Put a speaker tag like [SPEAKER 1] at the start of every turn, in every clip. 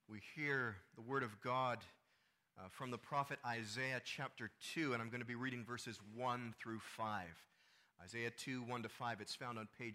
[SPEAKER 1] We hear the word of God from the prophet Isaiah chapter 2, and I'm going to be reading verses 1 through 5. Isaiah 2, 1 to 5. It's found on page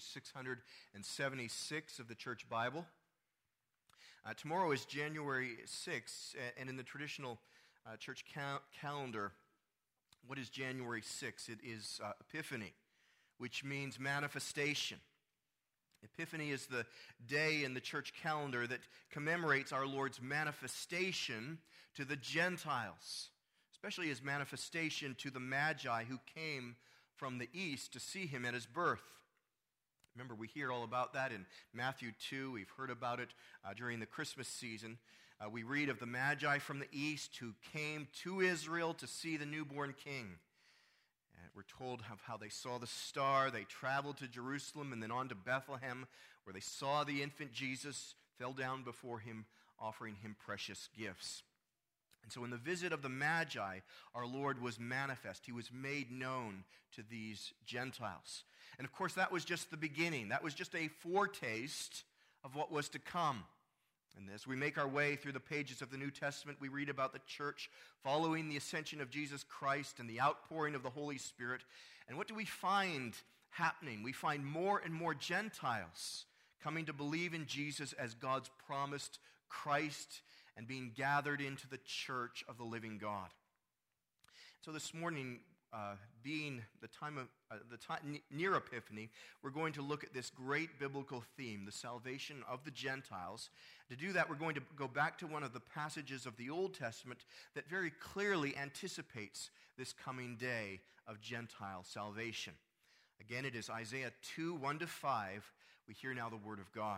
[SPEAKER 1] 676 of the Church Bible. Tomorrow is January 6th, and in the traditional church calendar, what is January 6th? It is Epiphany, which means manifestation. Epiphany is the day in the church calendar that commemorates our Lord's manifestation to the Gentiles, especially his manifestation to the Magi who came from the east to see him at his birth. Remember, we hear all about that in Matthew 2. We've heard about it during the Christmas season. We read of the Magi from the east who came to Israel to see the newborn king. We're told of how they saw the star, they traveled to Jerusalem and then on to Bethlehem, where they saw the infant Jesus, fell down before him, offering him precious gifts. And so in the visit of the Magi, our Lord was manifest. He was made known to these Gentiles. And of course, that was just the beginning. That was just a foretaste of what was to come. And as we make our way through the pages of the New Testament, we read about the church following the ascension of Jesus Christ and the outpouring of the Holy Spirit. And what do we find happening? We find more and more Gentiles coming to believe in Jesus as God's promised Christ and being gathered into the church of the living God. So this morning, being the time near Epiphany, we're going to look at this great biblical theme, the salvation of the Gentiles. To do that, we're going to go back to one of the passages of the Old Testament that very clearly anticipates this coming day of Gentile salvation. Again, it is Isaiah 2, 1 to 5. We hear now the word of God.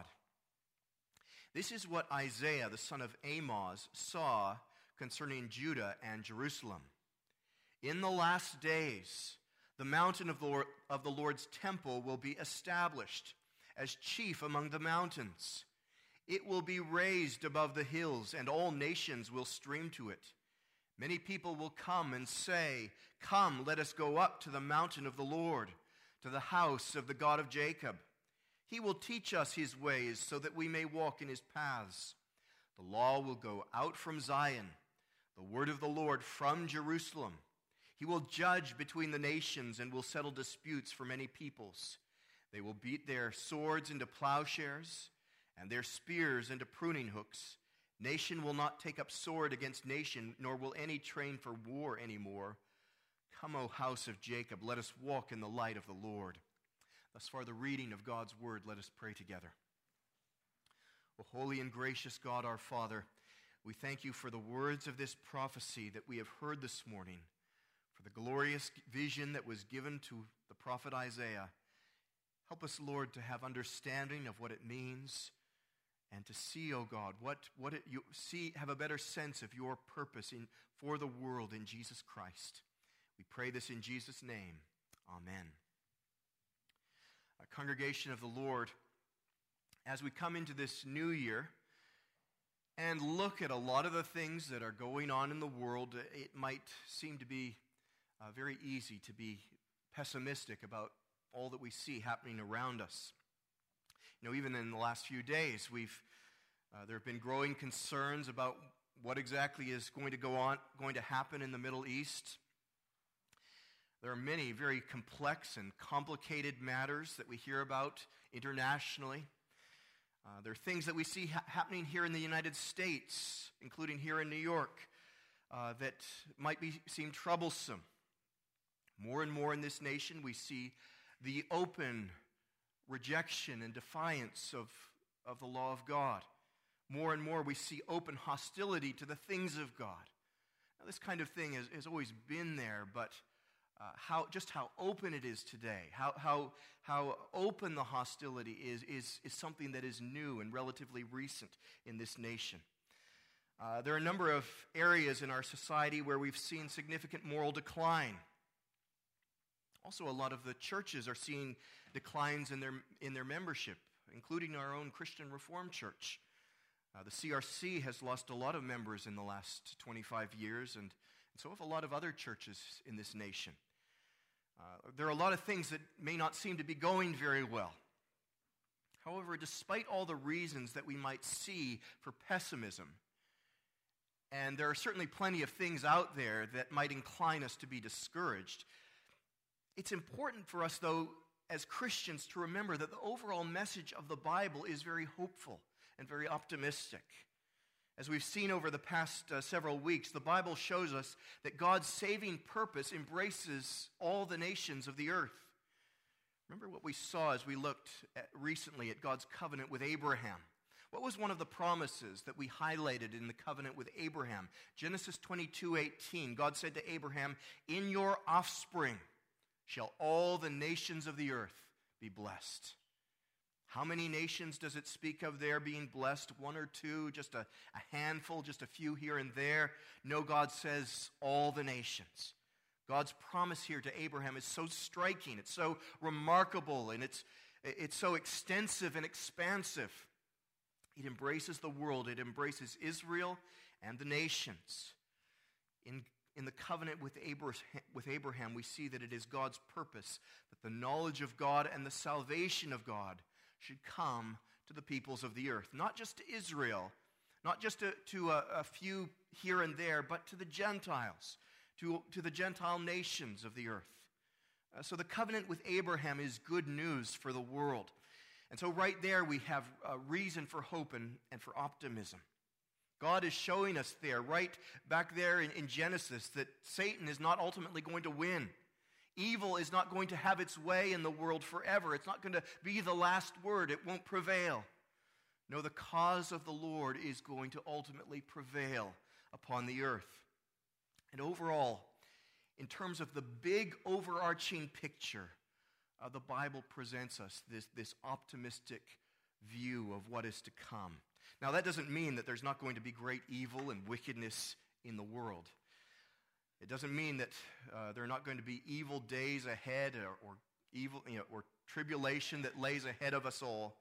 [SPEAKER 1] This is what Isaiah, the son of Amoz, saw concerning Judah and Jerusalem. In the last days, the mountain of the Lord's temple will be established as chief among the mountains. It will be raised above the hills, and all nations will stream to it. Many people will come and say, "Come, let us go up to the mountain of the Lord, to the house of the God of Jacob. He will teach us his ways so that we may walk in his paths. The law will go out from Zion, the word of the Lord from Jerusalem. He will judge between the nations and will settle disputes for many peoples. They will beat their swords into plowshares and their spears into pruning hooks. Nation will not take up sword against nation, nor will any train for war anymore. Come, O house of Jacob, let us walk in the light of the Lord." Thus far, the reading of God's word. Let us pray together. O holy and gracious God, our Father, we thank you for the words of this prophecy that we have heard this morning, for the glorious vision that was given to the prophet Isaiah. Help us, Lord, to have understanding of what it means and to see, O God, have a better sense of your purpose for the world in Jesus Christ. We pray this in Jesus' name. Amen. A congregation of the Lord, as we come into this new year and look at a lot of the things that are going on in the world, it might seem to be very easy to be pessimistic about all that we see happening around us. You know, even in the last few days, there have been growing concerns about what exactly is going to happen in the Middle East. There are many very complex and complicated matters that we hear about internationally. There are things that we see happening here in the United States, including here in New York, that might seem troublesome. More and more in this nation, we see the open rejection and defiance of the law of God. More and more, we see open hostility to the things of God. Now, this kind of thing has always been there, but how open it is today, how open the hostility is something that is new and relatively recent in this nation. There are a number of areas in our society where we've seen significant moral decline. Also, a lot of the churches are seeing declines in their membership, including our own Christian Reformed Church. The CRC has lost a lot of members in the last 25 years, and so have a lot of other churches in this nation. There are a lot of things that may not seem to be going very well. However, despite all the reasons that we might see for pessimism, and there are certainly plenty of things out there that might incline us to be discouraged, it's important for us, though, as Christians, to remember that the overall message of the Bible is very hopeful and very optimistic. As we've seen over the past several weeks, the Bible shows us that God's saving purpose embraces all the nations of the earth. Remember what we saw as we looked recently at God's covenant with Abraham. What was one of the promises that we highlighted in the covenant with Abraham? Genesis 22:18, God said to Abraham, "In your offspring shall all the nations of the earth be blessed." How many nations does it speak of there being blessed? One or two, just a handful, just a few here and there? No, God says all the nations. God's promise here to Abraham is so striking, it's so remarkable, and it's so extensive and expansive. It embraces the world, it embraces Israel and the nations. In the covenant with Abraham, we see that it is God's purpose that the knowledge of God and the salvation of God should come to the peoples of the earth. Not just to Israel, not just to a few here and there, but to the Gentiles, to the Gentile nations of the earth. So the covenant with Abraham is good news for the world. And so right there we have a reason for hope and for optimism. God is showing us there, right back there in Genesis, that Satan is not ultimately going to win. Evil is not going to have its way in the world forever. It's not going to be the last word. It won't prevail. No, the cause of the Lord is going to ultimately prevail upon the earth. And overall, in terms of the big overarching picture, the Bible presents us this optimistic view of what is to come. Now, that doesn't mean that there's not going to be great evil and wickedness in the world. It doesn't mean that there are not going to be evil days ahead or evil, or tribulation that lays ahead of us all.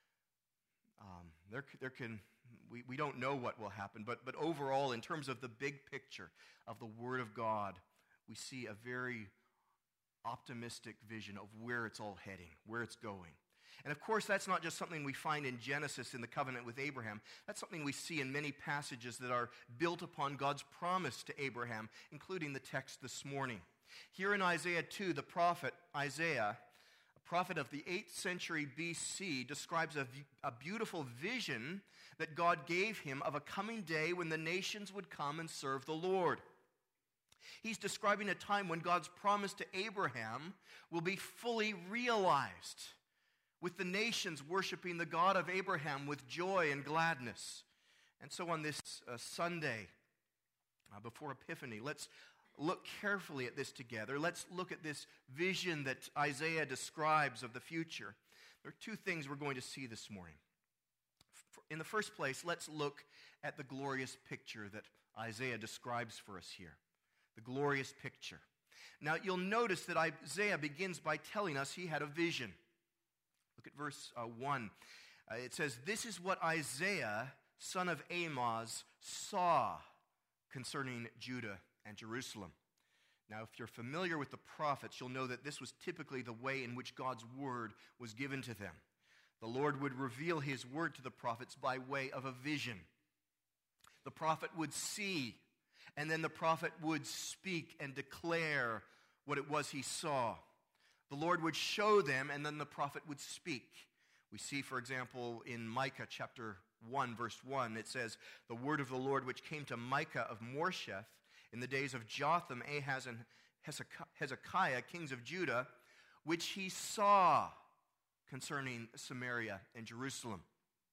[SPEAKER 1] We don't know what will happen, but overall, in terms of the big picture of the Word of God, we see a very optimistic vision of where it's all heading, where it's going. And of course, that's not just something we find in Genesis in the covenant with Abraham. That's something we see in many passages that are built upon God's promise to Abraham, including the text this morning. Here in Isaiah 2, the prophet Isaiah, a prophet of the 8th century BC, describes a beautiful vision that God gave him of a coming day when the nations would come and serve the Lord. He's describing a time when God's promise to Abraham will be fully realized, with the nations worshiping the God of Abraham with joy and gladness. And so on this Sunday before Epiphany, let's look carefully at this together. Let's look at this vision that Isaiah describes of the future. There are two things we're going to see this morning. In the first place, let's look at the glorious picture that Isaiah describes for us here. The glorious picture. Now, you'll notice that Isaiah begins by telling us he had a vision. Look at verse 1. It says, "This is what Isaiah, son of Amoz, saw concerning Judah and Jerusalem." Now, if you're familiar with the prophets, you'll know that this was typically the way in which God's word was given to them. The Lord would reveal his word to the prophets by way of a vision. The prophet would see, and then the prophet would speak and declare what it was he saw. The Lord would show them, and then the prophet would speak. We see, for example, in Micah chapter 1, verse 1, it says, "The word of the Lord which came to Micah of Morsheth in the days of Jotham, Ahaz, and Hezekiah, kings of Judah, which he saw concerning Samaria and Jerusalem."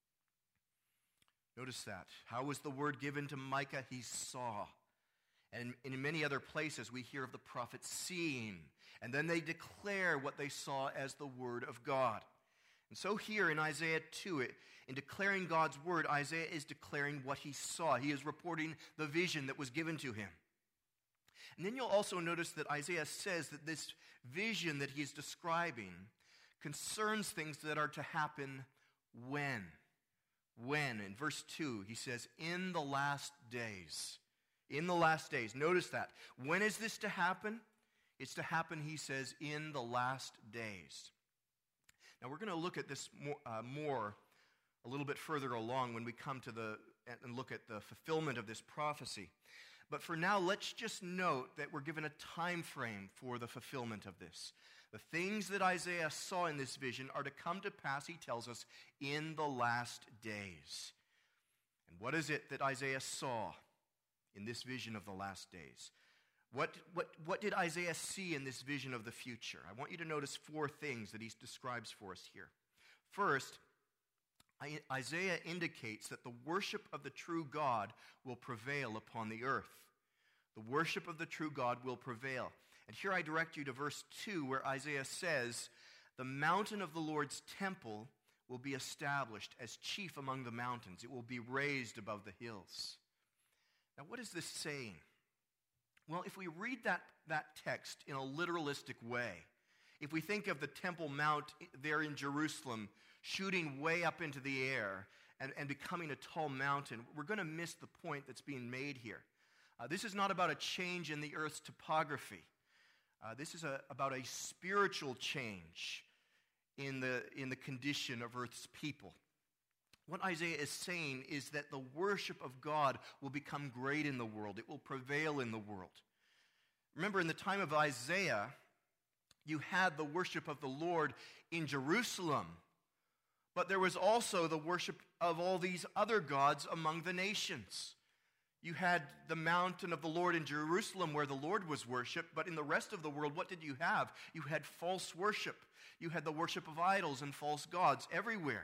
[SPEAKER 1] Notice that. How was the word given to Micah? He saw. And in many other places, we hear of the prophets seeing, and then they declare what they saw as the word of God. And so here in Isaiah 2, in declaring God's word, Isaiah is declaring what he saw. He is reporting the vision that was given to him. And then you'll also notice that Isaiah says that this vision that he's describing concerns things that are to happen when. When? In verse 2, he says, "In the last days." In the last days. Notice that. When is this to happen? It's to happen, he says, in the last days. Now we're going to look at this more a little bit further along when we come to and look at the fulfillment of this prophecy. But for now, let's just note that we're given a time frame for the fulfillment of this. The things that Isaiah saw in this vision are to come to pass, he tells us, in the last days. And what is it that Isaiah saw in this vision of the last days? What did Isaiah see in this vision of the future? I want you to notice 4 things that he describes for us here. First, Isaiah indicates that the worship of the true God will prevail upon the earth. The worship of the true God will prevail. And here I direct you to verse 2, where Isaiah says, "The mountain of the Lord's temple will be established as chief among the mountains. It will be raised above the hills." Now, what is this saying? Well, if we read that text in a literalistic way, if we think of the Temple Mount there in Jerusalem shooting way up into the air and becoming a tall mountain, we're going to miss the point that's being made here. This is not about a change in the earth's topography. This is about a spiritual change in the condition of earth's people. What Isaiah is saying is that the worship of God will become great in the world. It will prevail in the world. Remember, in the time of Isaiah, you had the worship of the Lord in Jerusalem, but there was also the worship of all these other gods among the nations. You had the mountain of the Lord in Jerusalem where the Lord was worshipped, but in the rest of the world, what did you have? You had false worship. You had the worship of idols and false gods everywhere.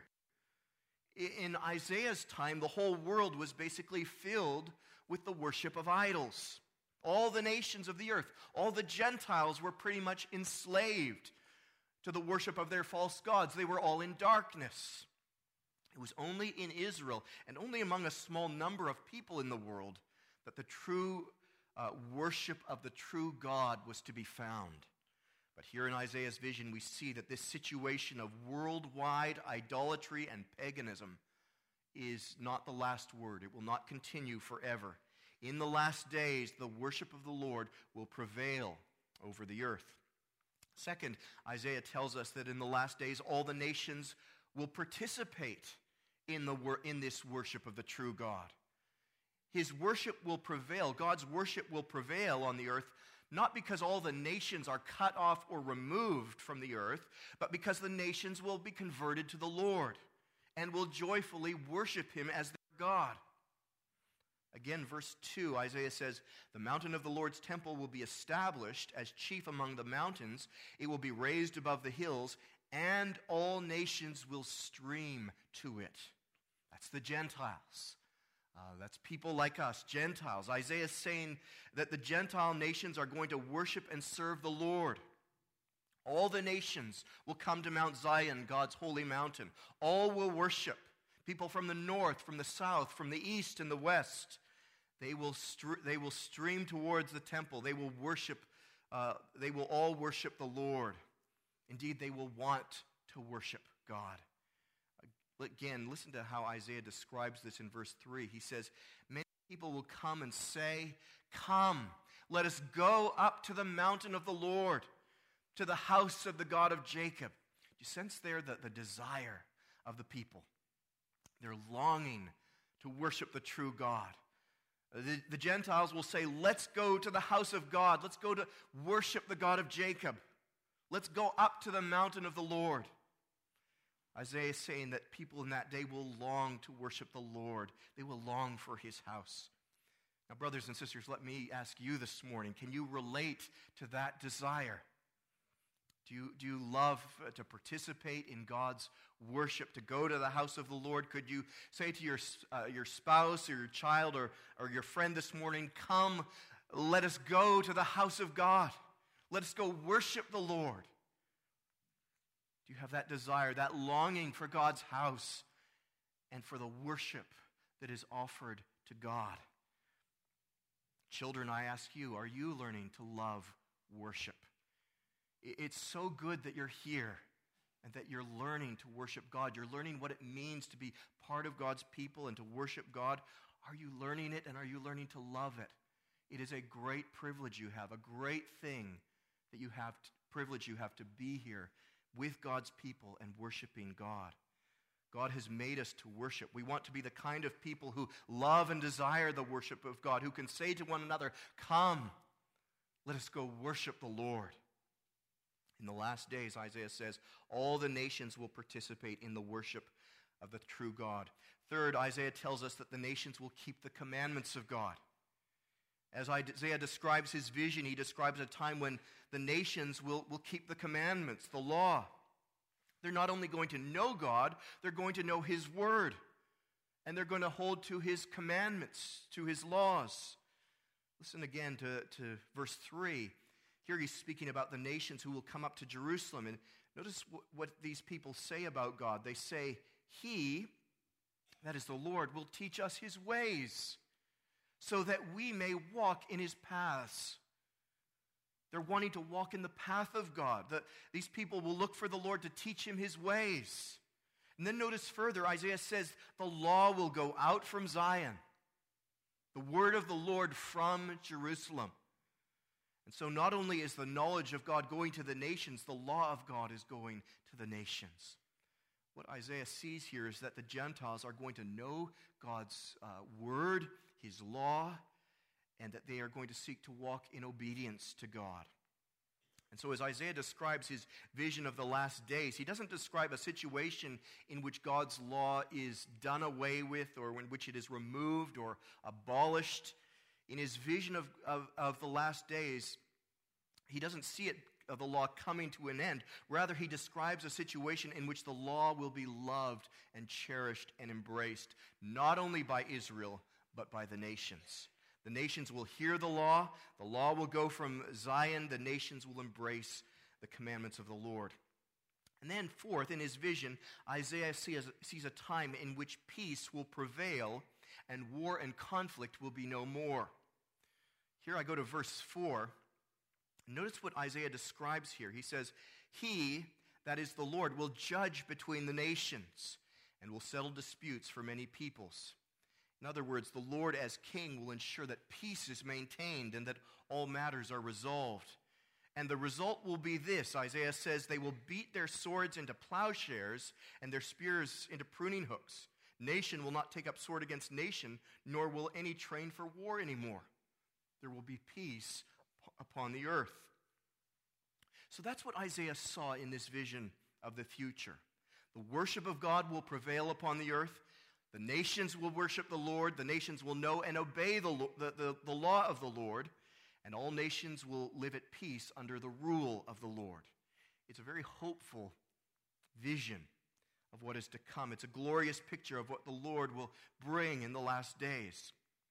[SPEAKER 1] In Isaiah's time, the whole world was basically filled with the worship of idols. All the nations of the earth, all the Gentiles were pretty much enslaved to the worship of their false gods. They were all in darkness. It was only in Israel and only among a small number of people in the world that the true worship of the true God was to be found. But here in Isaiah's vision, we see that this situation of worldwide idolatry and paganism is not the last word. It will not continue forever. In the last days, the worship of the Lord will prevail over the earth. Second, Isaiah tells us that in the last days, all the nations will participate in this worship of the true God. His worship will prevail. God's worship will prevail on the earth, not because all the nations are cut off or removed from the earth, but because the nations will be converted to the Lord and will joyfully worship him as their God. Again, verse 2, Isaiah says, "The mountain of the Lord's temple will be established as chief among the mountains. It will be raised above the hills, and all nations will stream to it." That's the Gentiles. That's people like us, Gentiles. Isaiah is saying that the Gentile nations are going to worship and serve the Lord. All the nations will come to Mount Zion, God's holy mountain. All will worship. People from the north, from the south, from the east and the west. They will stream towards the temple. They will worship. They will all worship the Lord. Indeed, they will want to worship God. Again, listen to how Isaiah describes this in verse 3. He says, "Many people will come and say, 'Come, let us go up to the mountain of the Lord, to the house of the God of Jacob.'" Do you sense there the desire of the people? They're longing to worship the true God. The Gentiles will say, "Let's go to the house of God. Let's go to worship the God of Jacob. Let's go up to the mountain of the Lord." Isaiah is saying that people in that day will long to worship the Lord. They will long for his house. Now, brothers and sisters, let me ask you this morning, can you relate to that desire? Do you love to participate in God's worship, to go to the house of the Lord? Could you say to your spouse or your child or your friend this morning, "Come, let us go to the house of God. Let us go worship the Lord"? Do you have that desire, that longing for God's house and for the worship that is offered to God? Children, I ask you, are you learning to love worship? It's so good that you're here and that you're learning to worship God. You're learning what it means to be part of God's people and to worship God. Are you learning it, and are you learning to love it? It is a great privilege you have, a great thing that you have, privilege you have to be here with God's people and worshiping God. God has made us to worship. We want to be the kind of people who love and desire the worship of God, who can say to one another, "Come, let us go worship the Lord." In the last days, Isaiah says, all the nations will participate in the worship of the true God. Third, Isaiah tells us that the nations will keep the commandments of God. As Isaiah describes his vision, he describes a time when the nations will keep the commandments, the law. They're not only going to know God, they're going to know his word. And they're going to hold to his commandments, to his laws. Listen again to verse 3. Here he's speaking about the nations who will come up to Jerusalem. And notice what these people say about God. They say, he, that is the Lord, will teach us his ways, so that we may walk in his paths. They're wanting to walk in the path of God. These people will look for the Lord to teach him his ways. And then notice further, Isaiah says, the law will go out from Zion, the word of the Lord from Jerusalem. And so not only is the knowledge of God going to the nations, the law of God is going to the nations. What Isaiah sees here is that the Gentiles are going to know God's word, his law, and that they are going to seek to walk in obedience to God. And so as Isaiah describes his vision of the last days, he doesn't describe a situation in which God's law is done away with or in which it is removed or abolished. In his vision of the last days, he doesn't see it of the law coming to an end. Rather, he describes a situation in which the law will be loved and cherished and embraced, not only by Israel, but by the nations. The nations will hear the law will go from Zion, the nations will embrace the commandments of the Lord. And then fourth, in his vision, Isaiah sees a time in which peace will prevail and war and conflict will be no more. Here I go to verse 4. Notice what Isaiah describes here. He says, he, that is the Lord, will judge between the nations and will settle disputes for many peoples. In other words, the Lord as king will ensure that peace is maintained and that all matters are resolved. And the result will be this. Isaiah says they will beat their swords into plowshares and their spears into pruning hooks. Nation will not take up sword against nation, nor will any train for war anymore. There will be peace upon the earth. So that's what Isaiah saw in this vision of the future. The worship of God will prevail upon the earth. The nations will worship the Lord. The nations will know and obey the law of the Lord. And all nations will live at peace under the rule of the Lord. It's a very hopeful vision of what is to come. It's a glorious picture of what the Lord will bring in the last days.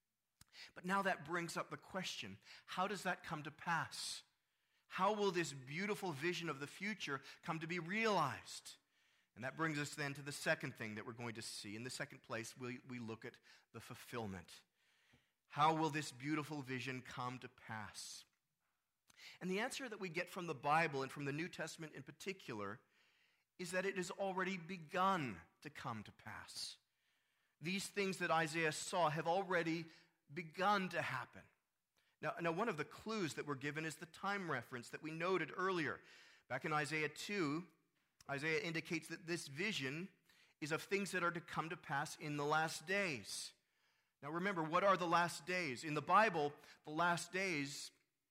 [SPEAKER 1] But now that brings up the question, how does that come to pass? How will this beautiful vision of the future come to be realized? And that brings us then to the second thing that we're going to see. In the second place, we look at the fulfillment. How will this beautiful vision come to pass? And the answer that we get from the Bible and from the New Testament in particular is that it has already begun to come to pass. These things that Isaiah saw have already begun to happen. Now, one of the clues that we're given is the time reference that we noted earlier. Back in Isaiah 2, Isaiah indicates that this vision is of things that are to come to pass in the last days. Now remember, what are the last days? In the Bible, the last days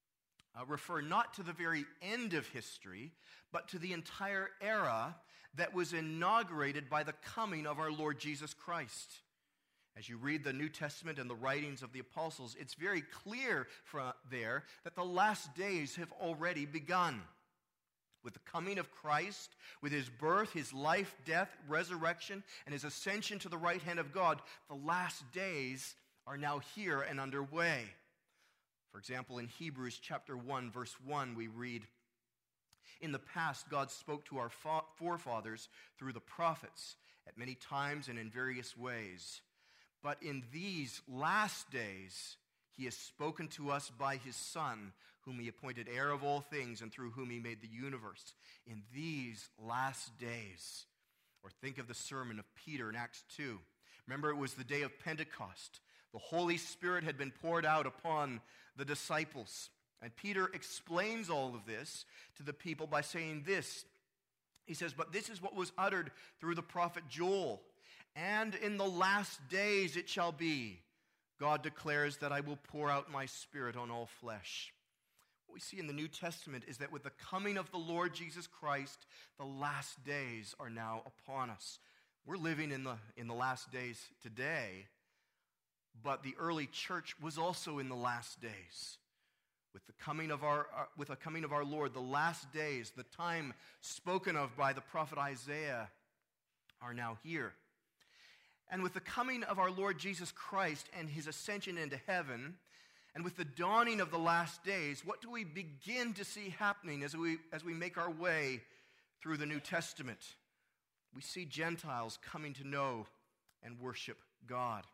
[SPEAKER 1] refer not to the very end of history, but to the entire era that was inaugurated by the coming of our Lord Jesus Christ. As you read the New Testament and the writings of the apostles, it's very clear from there that the last days have already begun. With the coming of Christ, with his birth, his life, death, resurrection, and his ascension to the right hand of God, the last days are now here and underway. For example, in Hebrews chapter 1, verse 1, we read, "In the past, God spoke to our forefathers through the prophets at many times and in various ways. But in these last days, he has spoken to us by his Son, whom he appointed heir of all things and through whom he made the universe." In these last days. Or think of the sermon of Peter in Acts 2. Remember, it was the day of Pentecost. The Holy Spirit had been poured out upon the disciples. And Peter explains all of this to the people by saying this He says, "But this is what was uttered through the prophet Joel. And in the last days it shall be, God declares, that I will pour out my Spirit on all flesh." What we see in the New Testament is that with the coming of the Lord Jesus Christ, the last days are now upon us. We're living in the last days today, but the early church was also in the last days. With the coming of our Lord, the last days, the time spoken of by the prophet Isaiah, are now here. And with the coming of our Lord Jesus Christ and his ascension into heaven, and with the dawning of the last days, what do we begin to see happening as we make our way through the New Testament? We see Gentiles coming to know and worship God.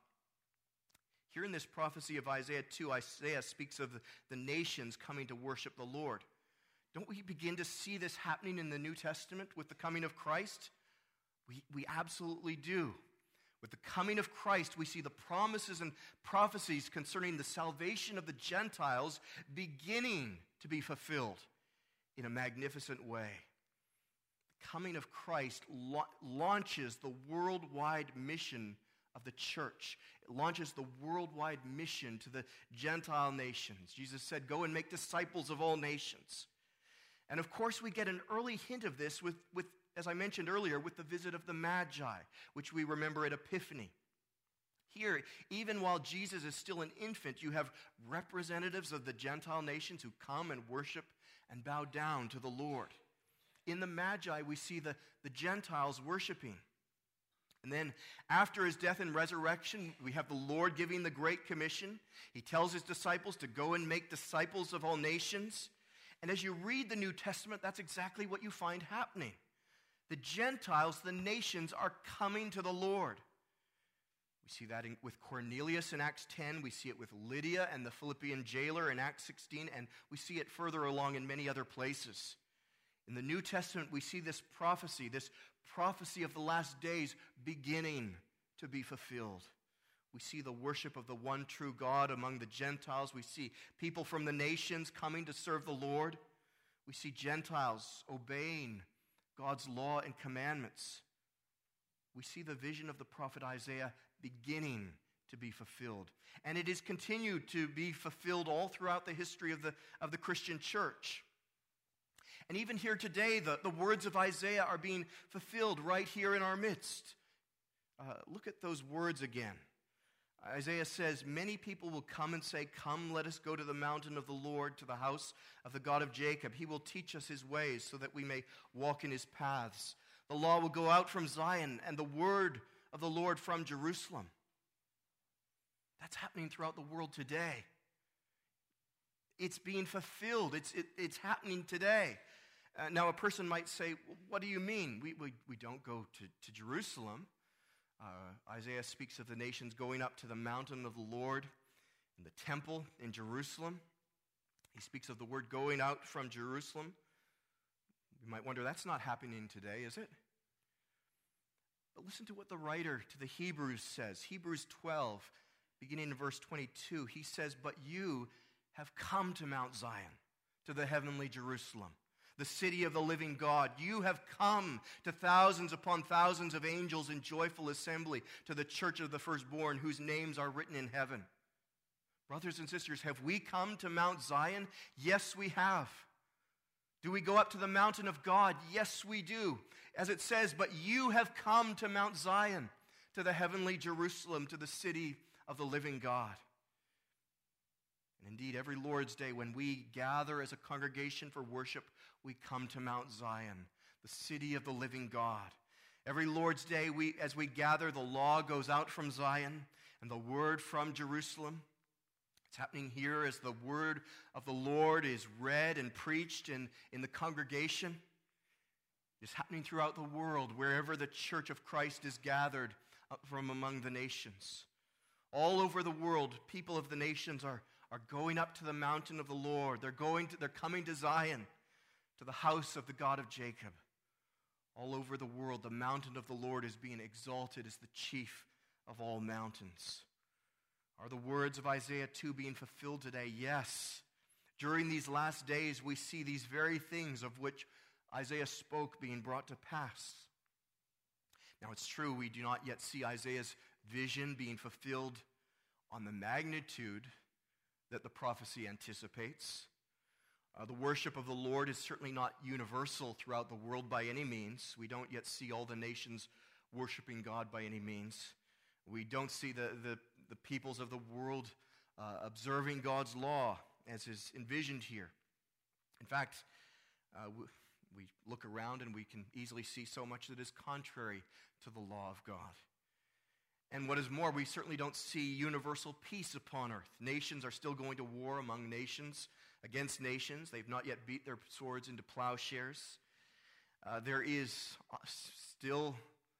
[SPEAKER 1] Here in this prophecy of Isaiah 2, Isaiah speaks of the nations coming to worship the Lord. Don't we begin to see this happening in the New Testament with the coming of Christ? We absolutely do. With the coming of Christ, we see the promises and prophecies concerning the salvation of the Gentiles beginning to be fulfilled in a magnificent way. The coming of Christ launches the worldwide mission of the church. It launches the worldwide mission to the Gentile nations. Jesus said, "Go and make disciples of all nations." And of course, we get an early hint of this with as I mentioned earlier, with the visit of the Magi, which we remember at Epiphany. Here, even while Jesus is still an infant, you have representatives of the Gentile nations who come and worship and bow down to the Lord. In the Magi, we see the Gentiles worshiping. And then after his death and resurrection, we have the Lord giving the Great Commission. He tells his disciples to go and make disciples of all nations. And as you read the New Testament, that's exactly what you find happening. The Gentiles, the nations, are coming to the Lord. We see that with Cornelius in Acts 10. We see it with Lydia and the Philippian jailer in Acts 16. And we see it further along in many other places. In the New Testament, we see this prophecy of the last days beginning to be fulfilled. We see the worship of the one true God among the Gentiles. We see people from the nations coming to serve the Lord. We see Gentiles obeying God's law and commandments. We see the vision of the prophet Isaiah beginning to be fulfilled. And it is continued to be fulfilled all throughout the history of the Christian church. And even here today, the words of Isaiah are being fulfilled right here in our midst. Look at those words again. Isaiah says, "Many people will come and say, 'Come, let us go to the mountain of the Lord, to the house of the God of Jacob. He will teach us his ways so that we may walk in his paths. The law will go out from Zion and the word of the Lord from Jerusalem.'" That's happening throughout the world today. It's being fulfilled. It's happening today. Now, a person might say, "What do you mean? We don't go to Jerusalem." Isaiah speaks of the nations going up to the mountain of the Lord and the temple in Jerusalem. He speaks of the word going out from Jerusalem. You might wonder, that's not happening today, is it? But listen to what the writer to the Hebrews says. Hebrews 12, beginning in verse 22, he says, "But you have come to Mount Zion, to the heavenly Jerusalem, the city of the living God. You have come to thousands upon thousands of angels in joyful assembly, to the church of the firstborn, whose names are written in heaven." Brothers and sisters, have we come to Mount Zion? Yes, we have. Do we go up to the mountain of God? Yes, we do. As it says, "But you have come to Mount Zion, to the heavenly Jerusalem, to the city of the living God." And indeed, every Lord's Day, when we gather as a congregation for worship, we come to Mount Zion, the city of the living God. Every Lord's Day, as we gather, the law goes out from Zion and the word from Jerusalem. It's happening here as the word of the Lord is read and preached in the congregation. It's happening throughout the world, wherever the church of Christ is gathered from among the nations. All over the world, people of the nations are going up to the mountain of the Lord. They're coming to Zion, to the house of the God of Jacob. All over the world, the mountain of the Lord is being exalted as the chief of all mountains. Are the words of Isaiah 2 being fulfilled today? Yes. During these last days, we see these very things of which Isaiah spoke being brought to pass. Now it's true, we do not yet see Isaiah's vision being fulfilled on the magnitude that the prophecy anticipates. The worship of the Lord is certainly not universal throughout the world by any means. We don't yet see all the nations worshiping God by any means. We don't see the peoples of the world observing God's law as is envisioned here. In fact, we look around and we can easily see so much that is contrary to the law of God. And what is more, we certainly don't see universal peace upon earth. Nations are still going to war among nations, against nations. They've not yet beat their swords into plowshares. There is still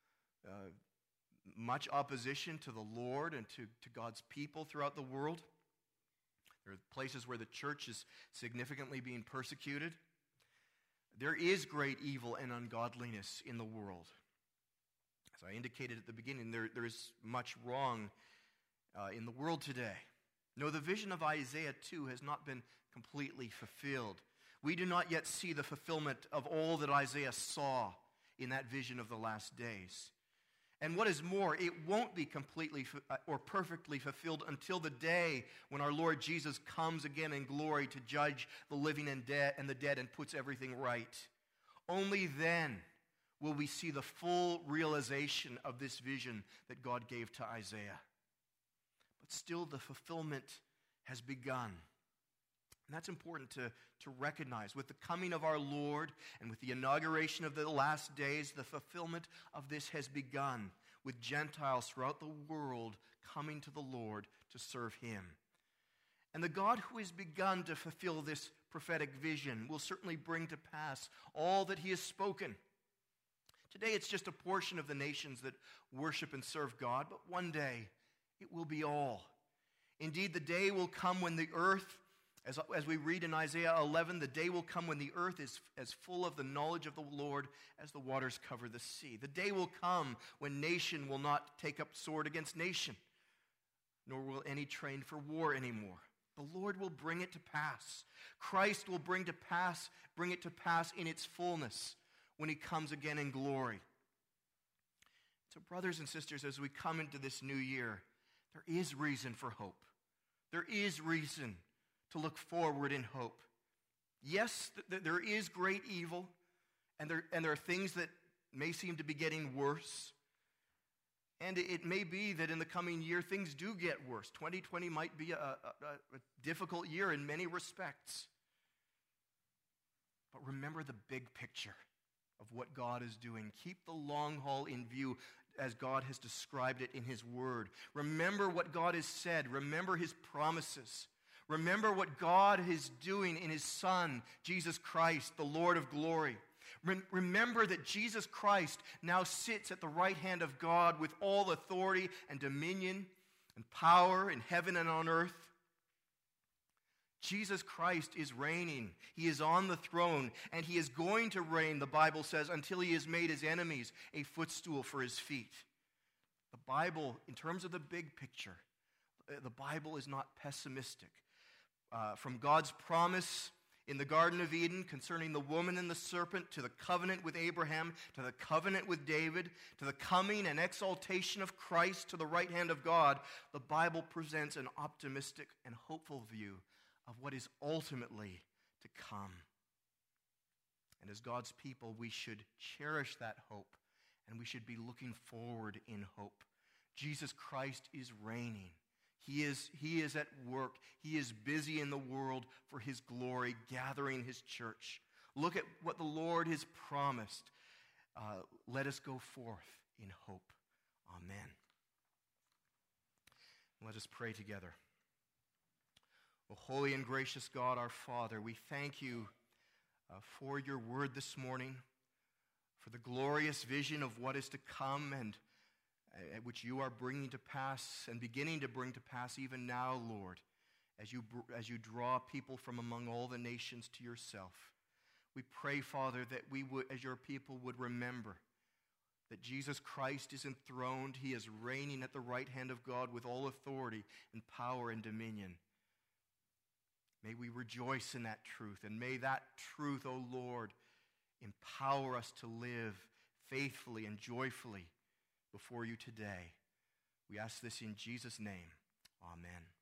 [SPEAKER 1] much opposition to the Lord and to God's people throughout the world. There are places where the church is significantly being persecuted. There is great evil and ungodliness in the world. As I indicated at the beginning, there is much wrong in the world today. No, the vision of Isaiah 2 has not been completely fulfilled. We do not yet see the fulfillment of all that Isaiah saw in that vision of the last days. And what is more, it won't be completely or perfectly fulfilled until the day when our Lord Jesus comes again in glory to judge the living and the dead and puts everything right. Only then will we see the full realization of this vision that God gave to Isaiah. But still, the fulfillment has begun. And that's important to recognize. With the coming of our Lord and with the inauguration of the last days, the fulfillment of this has begun, with Gentiles throughout the world coming to the Lord to serve Him. And the God who has begun to fulfill this prophetic vision will certainly bring to pass all that He has spoken. Today it's just a portion of the nations that worship and serve God, but one day it will be all. Indeed, the day will come when the earth, as we read in Isaiah 11, the day will come when the earth is as full of the knowledge of the Lord as the waters cover the sea. The day will come when nation will not take up sword against nation, nor will any train for war anymore. The Lord will bring it to pass. Christ will bring it to pass in its fullness when He comes again in glory. So, brothers and sisters, as we come into this new year, there is reason for hope. There is reason to look forward in hope. Yes, there is great evil, and there are things that may seem to be getting worse. And it may be that in the coming year, things do get worse. 2020 might be a difficult year in many respects. But remember the big picture of what God is doing. Keep the long haul in view as God has described it in His Word. Remember what God has said. Remember His promises. Remember what God is doing in His Son, Jesus Christ, the Lord of glory. Remember that Jesus Christ now sits at the right hand of God with all authority and dominion and power in heaven and on earth. Jesus Christ is reigning. He is on the throne, and He is going to reign, the Bible says, until He has made His enemies a footstool for His feet. The Bible, in terms of the big picture, the Bible is not pessimistic. From God's promise in the Garden of Eden concerning the woman and the serpent, to the covenant with Abraham, to the covenant with David, to the coming and exaltation of Christ to the right hand of God, the Bible presents an optimistic and hopeful view of what is ultimately to come. And as God's people, we should cherish that hope, and we should be looking forward in hope. Jesus Christ is reigning. He is at work. He is busy in the world for His glory, gathering His church. Look at what the Lord has promised. Let us go forth in hope. Amen. Let us pray together. O holy and gracious God, our Father, we thank You for Your word this morning, for the glorious vision of what is to come and which You are bringing to pass and beginning to bring to pass even now, Lord, as you draw people from among all the nations to Yourself. We pray, Father, that we would, as Your people, would remember that Jesus Christ is enthroned. He is reigning at the right hand of God with all authority and power and dominion. May we rejoice in that truth, and may that truth, O Lord, empower us to live faithfully and joyfully before you today. We ask this in Jesus' name. Amen.